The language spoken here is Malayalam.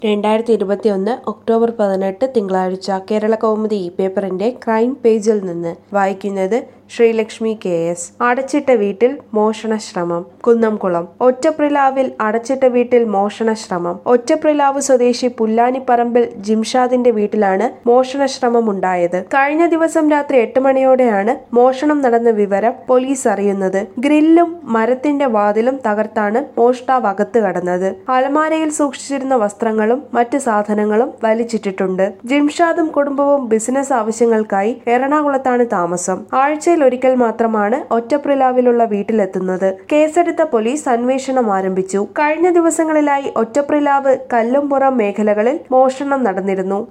2021 ഒക്ടോബർ 18 തിങ്കളാഴ്ച കേരളകൗമുദി പേപ്പറിന്റെ ക്രൈം പേജിൽ നിന്ന് വായിക്കുന്നത് ശ്രീലക്ഷ്മി KS. അടച്ചിട്ട വീട്ടിൽ മോഷണശ്രമം. കുന്നംകുളം. ഒറ്റപ്രിലാവിൽ അടച്ചിട്ട വീട്ടിൽ മോഷണശ്രമം. ഒറ്റപ്രിലാവ് സ്വദേശി പുല്ലാനിപ്പറമ്പിൽ ജിംഷാദിന്റെ വീട്ടിലാണ് മോഷണശ്രമം ഉണ്ടായത്. കഴിഞ്ഞ ദിവസം രാത്രി 8 മണിയോടെയാണ് മോഷണം നടന്ന വിവരം പോലീസ് അറിയുന്നത്. ഗ്രില്ലും മരത്തിന്റെ വാതിലും തകർത്താണ് മോഷ്ടാവ് അകത്ത് കടന്നത്. അലമാരയിൽ സൂക്ഷിച്ചിരുന്ന വസ്ത്രങ്ങളും മറ്റ് സാധനങ്ങളും വലിച്ചിട്ടിട്ടുണ്ട്. ജിംഷാദും കുടുംബവും ബിസിനസ് ആവശ്യങ്ങൾക്കായി എറണാകുളത്താണ് താമസം. ആഴ്ചയിൽ ഒരിക്കൽ മാത്രമാണ് ഒറ്റപ്രിലാവിലുള്ള വീട്ടിലെത്തുന്നത്. കേസെടുത്ത പോലീസ് അന്വേഷണം ആരംഭിച്ചു. കഴിഞ്ഞ ദിവസങ്ങളിലായി ഒറ്റപ്രിലാവ്, കല്ലുംപുറം മേഖലകളിൽ മോഷണം നടന്നിരുന്നു.